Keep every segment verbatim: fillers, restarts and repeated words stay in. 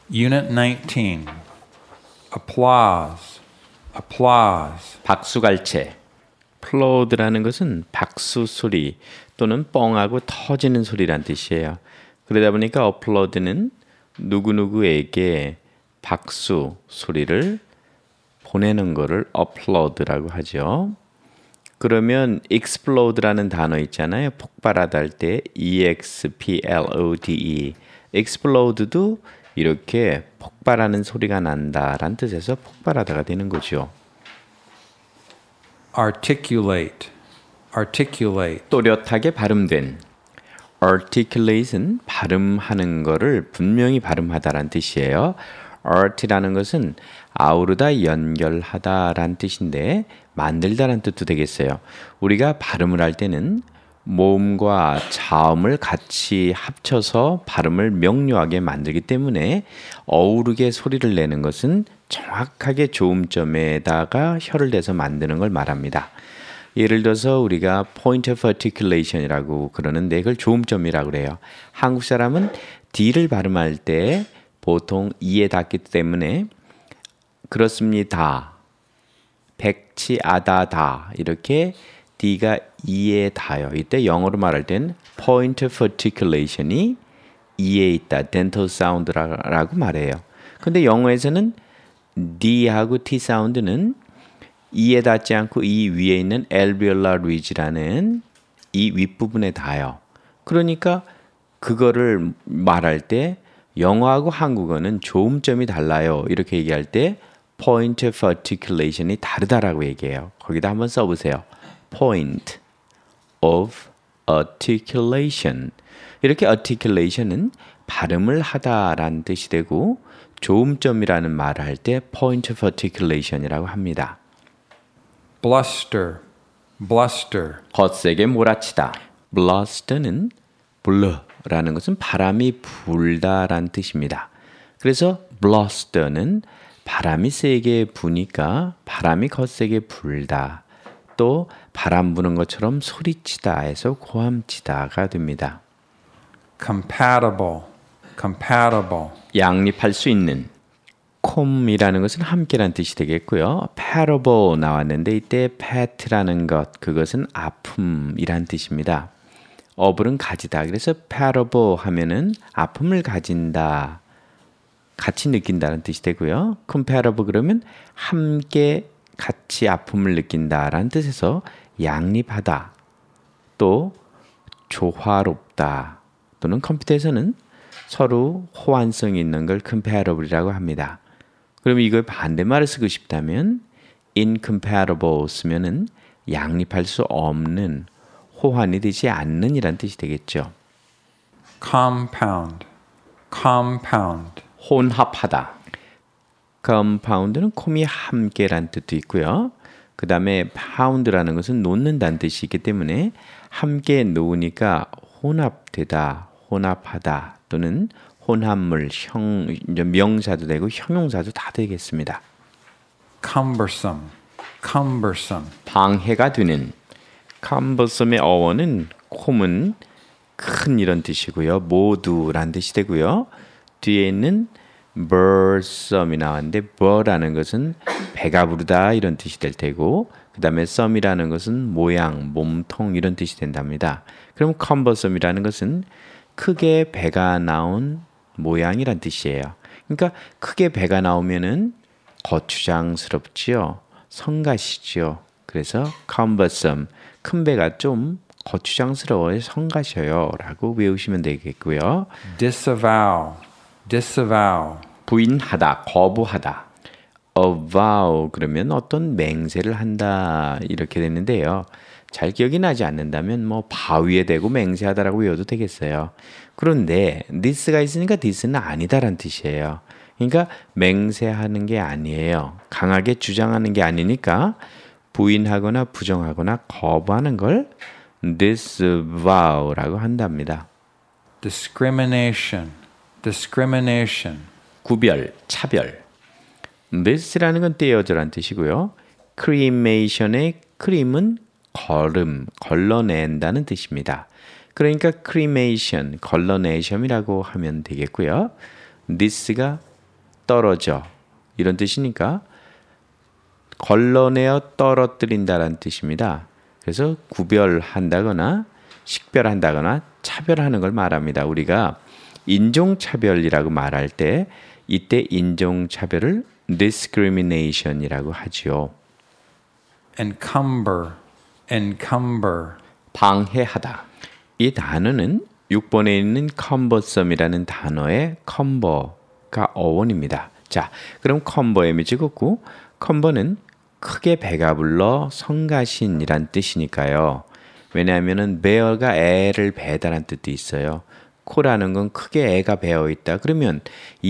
Unit nineteen. Applause. Applause. 박수갈채. 플로우드라는 것은 박수 소리 또는 뻥하고 터지는 소리란 뜻이에요. 그러다 보니까 어플로드는 누구누구에게 박수 소리를 보내는 거를 업로드라고 하죠. 그러면 explode라는 단어 있잖아요. 폭발하다 할 때 E-X-P-L-O-D-E explode도 이렇게 폭발하는 소리가 난다라는 뜻에서 폭발하다가 되는 거죠. Articulate. Articulate. 또렷하게 발음된. articulate은 발음하는 거를 분명히 발음하다라는 뜻이에요. art라는 것은 아우르다, 연결하다라는 뜻인데 만들다라는 뜻도 되겠어요. 우리가 발음을 할 때는 모음과 자음을 같이 합쳐서 발음을 명료하게 만들기 때문에 어우르게 소리를 내는 것은 정확하게 조음점에다가 혀를 대서 만드는 걸 말합니다. 예를 들어서 우리가 point of articulation이라고 그러는데 그걸 조음점이라고 그래요. 한국 사람은 D를 발음할 때 보통 이에 닿기 때문에 그렇습니다. 백치아다다 이렇게 D가 이에 닿아요. 이때 영어로 말할 땐 point of articulation이 이에 있다. dental sound라고 말해요. 근데 영어에서는 D하고 T 사운드는 이에 닿지 않고 이 위에 있는 alveolar ridge라는 이 윗부분에 닿아요. 그러니까 그거를 말할 때 영어하고 한국어는 조음점이 달라요. 이렇게 얘기할 때 point of articulation이 다르다라고 얘기해요. 거기다 한번 써보세요. point of articulation. 이렇게 articulation은 발음을 하다라는 뜻이 되고 조음점이라는 말을 할 때 point of articulation이라고 합니다. Bluster. Bluster. 거세게 몰아치다. bluster는 blow라는 것은 바람이 불다라는 뜻입니다. 그래서 bluster는 바람이 세게 부니까 바람이 거세게 불다. 또 바람 부는 것처럼 소리치다 해서 고함치다가 됩니다. Compatible. Compatible. 양립할 수 있는. 콤이라는 것은 함께란 뜻이 되겠고요. parable 나왔는데 이때 pet라는 것, 그것은 아픔이란 뜻입니다. 어불은 가지다. 그래서 parable 하면은 아픔을 가진다, 같이 느낀다는 뜻이 되고요. comparable 그러면 함께 같이 아픔을 느낀다라는 뜻에서 양립하다, 또 조화롭다, 또는 컴퓨터에서는 서로 호환성이 있는 걸 comparable이라고 합니다. 그럼 이걸 반대말을 쓰고 싶다면 incompatible 쓰면은 양립할 수 없는, 호환이 되지 않는 이란 뜻이 되겠죠. Compound. Compound. 혼합하다. compound는 콤이 함께란 뜻도 있고요. 그 다음에 pound라는 것은 놓는다는 뜻이 있기 때문에 함께 놓으니까 혼합되다, 혼합하다 또는 혼합물, 형, 명사도 되고 형용사도 다 되겠습니다. Cumbersome. Cumbersome. 방해가 되는. cumbersome의 어원은 콤은 큰 이런 뜻이고요. 모두란 뜻이 되고요. 뒤에 있는 bursome이 나왔는데 bur라는 것은 배가 부르다 이런 뜻이 될 테고 그 다음에 some이라는 것은 모양, 몸통 이런 뜻이 된답니다. 그럼 cumbersome이라는 것은 크게 배가 나온 모양이란 뜻이에요. 그러니까 크게 배가 나오면은 거추장스럽지요. 성가시죠. 그래서 cumbersome, 큰 배가 좀 거추장스러워요. 성가셔요 라고 외우시면 되겠고요. Disavow. Disavow. 부인하다, 거부하다. avow 그러면 어떤 맹세를 한다 이렇게 되는데요. 잘 기억이 나지 않는다면 뭐 바위에 대고 맹세하다라고 외워도 되겠어요. 그런데 this가 있으니까 this는 아니다란 뜻이에요. 그러니까 맹세하는 게 아니에요. 강하게 주장하는 게 아니니까 부인하거나 부정하거나 거부하는 걸 disavow라고 한답니다. Discrimination. Discrimination. 구별, 차별. this라는 건 떼어져란 뜻이고요. cremation의 cream은 걸음, 걸러낸다는 뜻입니다. 그러니까 cremation, 걸러내셈이라고 하면 되겠고요. this가 떨어져 이런 뜻이니까 걸러내어 떨어뜨린다라는 뜻입니다. 그래서 구별한다거나 식별한다거나 차별하는 걸 말합니다. 우리가 인종차별이라고 말할 때 이때 인종차별을 discrimination이라고 하죠. encumber, encumber, 방해하다. 이 단어는 육 번에 있는 cumbersome이라는 단어의 comber가 어원입니다. 자, 그럼 comber에 찍었고 comber는 크게 배가 불러 성가신이란 뜻이니까요. 왜냐하면은 bear가 애를 배다라는 뜻도 있어요. 코라는 건 크게 애가 배어 있다. 그러면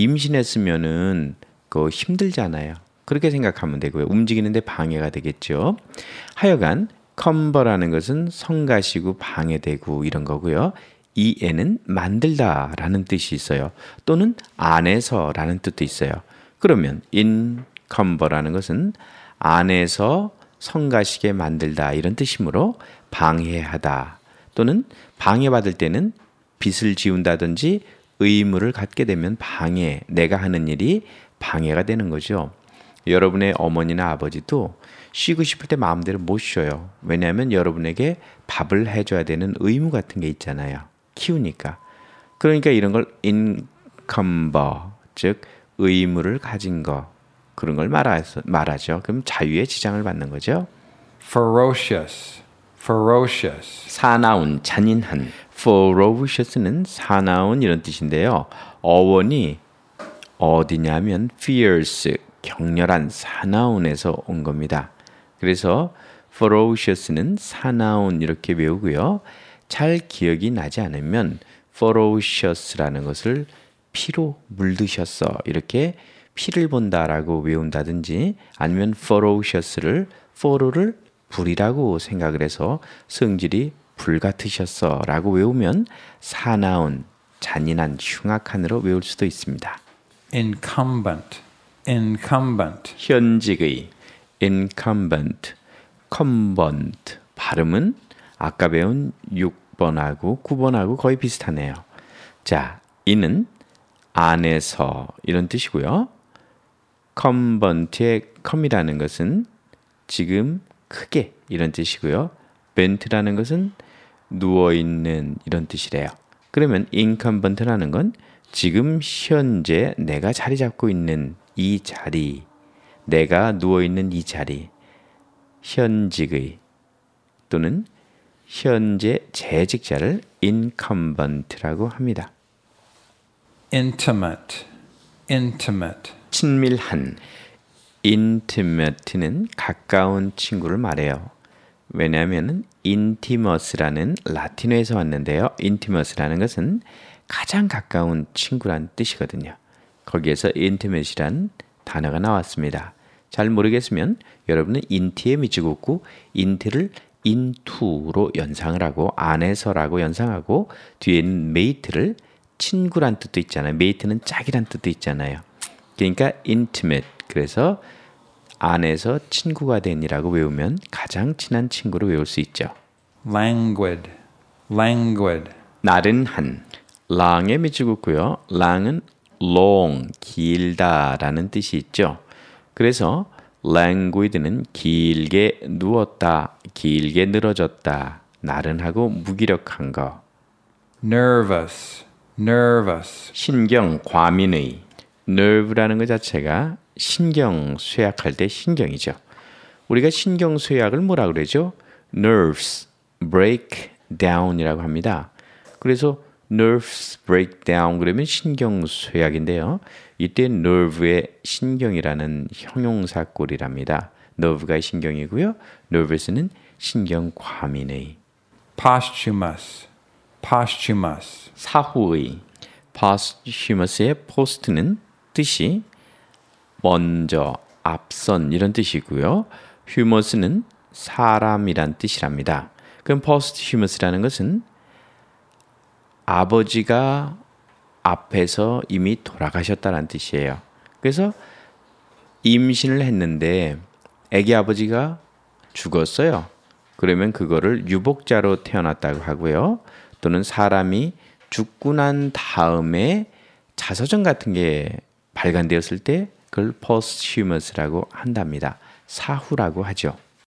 임신했으면은 그 힘들잖아요. 그렇게 생각하면 되고요. 움직이는데 방해가 되겠죠. 하여간 컴버라는 것은 성가시고 방해되고 이런 거고요. 이 애는 만들다라는 뜻이 있어요. 또는 안에서라는 뜻도 있어요. 그러면 in 컴버라는 것은 안에서 성가시게 만들다 이런 뜻이므로 방해하다 또는 방해받을 때는 빚을 지운다든지 의무를 갖게 되면 방해, 내가 하는 일이 방해가 되는 거죠. 여러분의 어머니나 아버지도 쉬고 싶을 때 마음대로 못 쉬어요. 왜냐하면 여러분에게 밥을 해줘야 되는 의무 같은 게 있잖아요. 키우니까. 그러니까 이런 걸 encumber, 즉 의무를 가진 거 그런 걸 말하죠. 말하죠. 그럼 자유에 지장을 받는 거죠. ferocious, ferocious, 사나운, 잔인한. ferocious는 사나운 이런 뜻인데요. 어원이 어디냐면 fierce, 격렬한, 사나운에서 온 겁니다. 그래서 ferocious는 사나운 이렇게 외우고요. 잘 기억이 나지 않으면 ferocious라는 것을 피로 물드셨어 이렇게 피를 본다라고 외운다든지 아니면 ferocious를 fer를 불이라고 생각을 해서 성질이 불 같으셨어 라고 외우면 사나운, 잔인한, 흉악한으로 외울 수도 있습니다. incumbent, incumbent, 현직의 incumbent, incumbent 발음은 아까 배운 육 번하고 구 번하고 거의 비슷하네요. 자, 이는 안에서 이런 뜻이고요. incumbent의 com이라는 것은 지금 크게 이런 뜻이고요. bent라는 것은 누워있는 이런 뜻이래요. 그러면 incumbent라는 건 지금 현재 내가 자리 잡고 있는 이 자리, 내가 누워있는 이 자리, 현직의 또는 현재 재직자를 incumbent라고 합니다. intimate, intimate, 친밀한, intimate는 가까운 친구를 말해요. 왜냐하면 intimacy라는 라틴어에서 왔는데요. intimacy라는 것은 가장 가까운 친구란 뜻이거든요. 거기에서 intimate이란 단어가 나왔습니다. 잘 모르겠으면 여러분은 inti에 밑줄 긋고 inti를 into로 연상을 하고 안에서라고 연상하고 뒤에는 mate를 친구란 뜻도 있잖아요. mate는 짝이란 뜻도 있잖아요. 그러니까 intimate 그래서 안에서 친구가 된이라고 외우면 가장 친한 친구로 외울 수 있죠. languid, languid, 나른한 랑에 밑줄 긋고요. 랑은 long 길다라는 뜻이 있죠. 그래서 languid는 길게 누웠다, 길게 늘어졌다, 나른하고 무기력한 거. nervous, nervous, 신경 과민의 nerve라는 것 자체가 신경 쇠약할 때 신경이죠. 우리가 신경 쇠약을 뭐라 그러죠? nerves break down이라고 합니다. 그래서 nerves break down 그러면 신경 쇠약인데요. 이때 nerve의 신경이라는 형용사꼴이랍니다. nerve가 신경이고요. nervous는 신경 과민의. posthumous, posthumous, 사후의 posthumous의 post는 뜻이 먼저, 앞선 이런 뜻이고요. humous는 사람이란 뜻이랍니다. 그럼 posthumous라는 것은 아버지가 앞에서 이미 돌아가셨다는 뜻이에요. 그래서 임신을 했는데 아기 아버지가 죽었어요. 그러면 그거를 유복자로 태어났다고 하고요. 또는 사람이 죽고 난 다음에 자서전 같은 게 발간되었을 때 그걸 posthumous라고 한답니다. 사후라고 하죠.